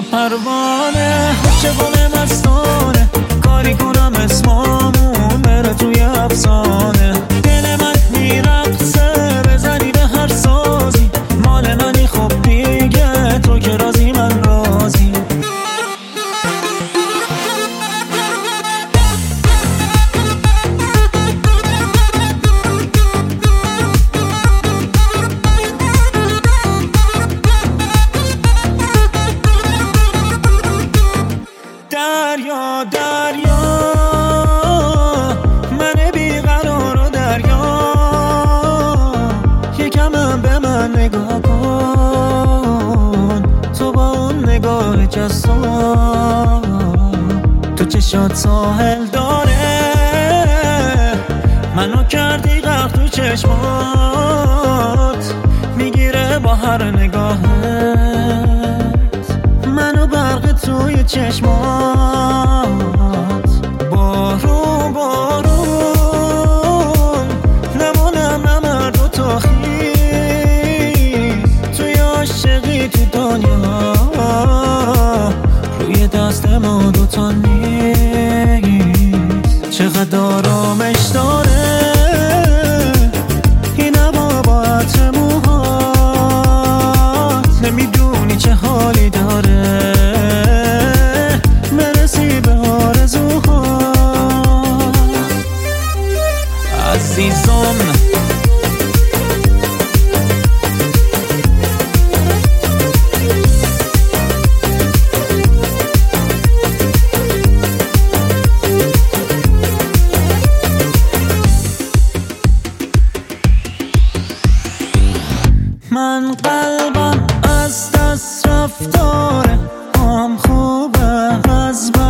پروانه عاشقانه مستانه کاری کنم اسمامون بره توی افسانه دل من میرقصه بزنی به هر سازی مال منی خب دیگه تو که رازی من رازی دریا دریا من بیقرار و دریا یکم به من نگاه کن تو با اون نگاه جسام تو چشات ساحل داره منو کردی غرق تو چشمات میگیره با هر نگاهت منو برق توی چشمات بارون بارون نمونم نمرد و تا خیز توی عاشقی تو دنیا روی دست ما دوتا نیست چقدر آرامش داره این هوا با عطر موهات نمیدونی چه حالی داره مرسی به آرزوها عزیزم من قلبم از دست رفتاره هم خوبه از